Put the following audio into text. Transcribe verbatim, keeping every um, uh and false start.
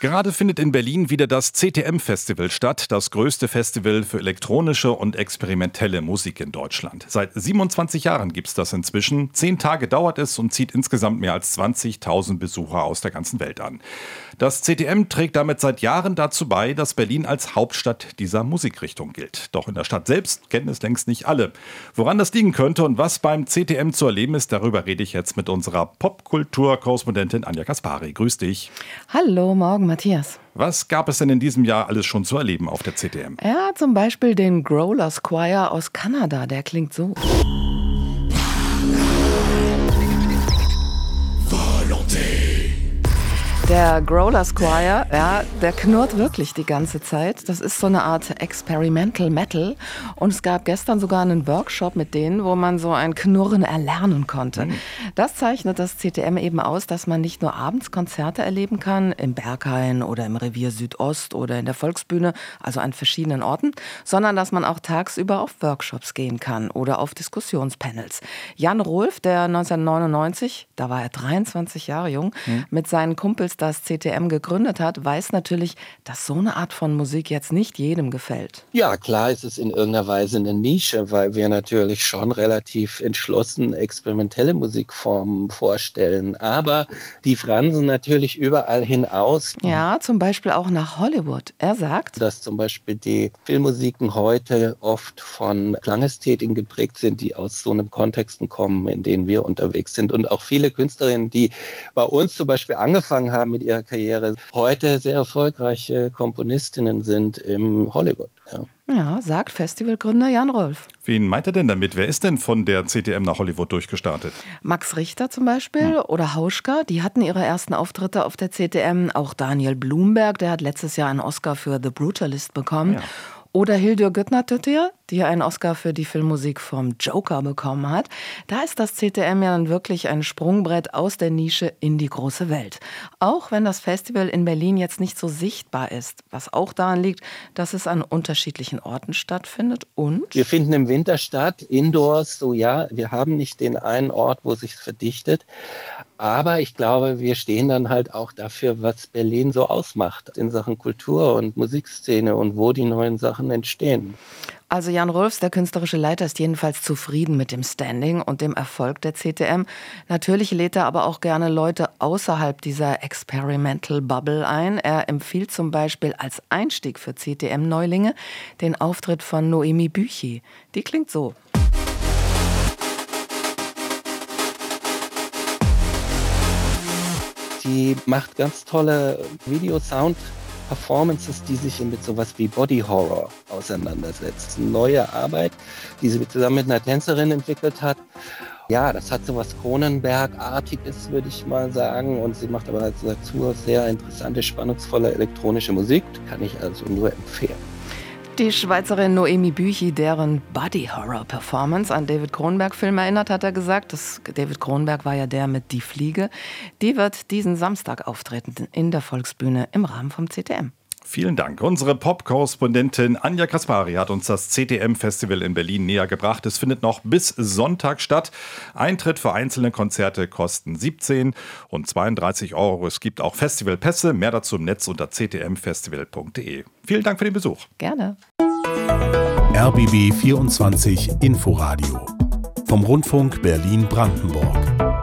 Gerade findet in Berlin wieder das C T M-Festival statt, das größte Festival für elektronische und experimentelle Musik in Deutschland. Seit siebenundzwanzig Jahren gibt es das inzwischen. Zehn Tage dauert es und zieht insgesamt mehr als zwanzigtausend Besucher aus der ganzen Welt an. Das C T M trägt damit seit Jahren dazu bei, dass Berlin als Hauptstadt dieser Musikrichtung gilt. Doch in der Stadt selbst kennen es längst nicht alle. Woran das liegen könnte und was beim C T M zu erleben ist, darüber rede ich jetzt mit unserer Popkultur-Korrespondentin Anja Kaspari. Grüß dich. Hallo, morgen Matthias. Was gab es denn in diesem Jahr alles schon zu erleben auf der C T M? Ja, zum Beispiel den Growlers Choir aus Kanada, der klingt so. Der Growlers Choir, ja, der knurrt wirklich die ganze Zeit. Das ist so eine Art Experimental Metal. Und es gab gestern sogar einen Workshop mit denen, wo man so ein Knurren erlernen konnte. Mhm. Das zeichnet das C T M eben aus, dass man nicht nur abends Konzerte erleben kann, im Berghain oder im Revier Südost oder in der Volksbühne, also an verschiedenen Orten, sondern dass man auch tagsüber auf Workshops gehen kann oder auf Diskussionspanels. Jan Rolf, der neunzehnhundertneunundneunzig, da war er dreiundzwanzig Jahre jung, mhm. mit seinen Kumpels das C T M gegründet hat, weiß natürlich, dass so eine Art von Musik jetzt nicht jedem gefällt. Ja, klar ist es in irgendeiner Weise eine Nische, weil wir natürlich schon relativ entschlossen experimentelle Musikformen vorstellen. Aber die fransen natürlich überall hinaus. Ja, zum Beispiel auch nach Hollywood. Er sagt, dass zum Beispiel die Filmmusiken heute oft von Klangästhetiken geprägt sind, die aus so einem Kontexten kommen, in denen wir unterwegs sind. Und auch viele Künstlerinnen, die bei uns zum Beispiel angefangen haben mit ihrer Karriere, heute sehr erfolgreiche Komponistinnen sind im Hollywood. Ja. Ja, sagt Festivalgründer Jan Rolf. Wen meint er denn damit? Wer ist denn von der C T M nach Hollywood durchgestartet? Max Richter zum Beispiel hm. oder Hauschka, die hatten ihre ersten Auftritte auf der C T M. Auch Daniel Blumberg, der hat letztes Jahr einen Oscar für The Brutalist bekommen. Ja. Oder Hildur Guðnadóttir, die einen Oscar für die Filmmusik vom Joker bekommen hat. Da ist das C T M ja dann wirklich ein Sprungbrett aus der Nische in die große Welt. Auch wenn das Festival in Berlin jetzt nicht so sichtbar ist, was auch daran liegt, dass es an unterschiedlichen Orten stattfindet und... Wir finden im Winter statt, indoors, so ja, wir haben nicht den einen Ort, wo sich verdichtet. Aber ich glaube, wir stehen dann halt auch dafür, was Berlin so ausmacht in Sachen Kultur und Musikszene und wo die neuen Sachen entstehen. Also Jan Rolfs, der künstlerische Leiter, ist jedenfalls zufrieden mit dem Standing und dem Erfolg der C T M. Natürlich lädt er aber auch gerne Leute außerhalb dieser Experimental Bubble ein. Er empfiehlt zum Beispiel als Einstieg für C T M-Neulinge den Auftritt von Noemi Büchi. Die klingt so. Die macht ganz tolle Video-Sound-Performances, die sich mit sowas wie Body Horror auseinandersetzt. Eine neue Arbeit, die sie zusammen mit einer Tänzerin entwickelt hat. Ja, das hat sowas Cronenberg-artiges, würde ich mal sagen. Und sie macht aber dazu sehr interessante, spannungsvolle elektronische Musik. Kann ich also nur empfehlen. Die Schweizerin Noemi Büchi, deren Body-Horror-Performance an David Cronenberg-Film erinnert, hat er gesagt. Das, David Cronenberg war ja der mit Die Fliege. Die wird diesen Samstag auftreten in der Volksbühne im Rahmen vom C T M. Vielen Dank. Unsere Pop-Korrespondentin Anja Kaspari hat uns das C T M-Festival in Berlin näher gebracht. Es findet noch bis Sonntag statt. Eintritt für einzelne Konzerte kosten siebzehn und zweiunddreißig Euro. Es gibt auch Festivalpässe. Mehr dazu im Netz unter c t m festival punkt d e. Vielen Dank für den Besuch. Gerne. R B B vierundzwanzig Inforadio vom Rundfunk Berlin-Brandenburg.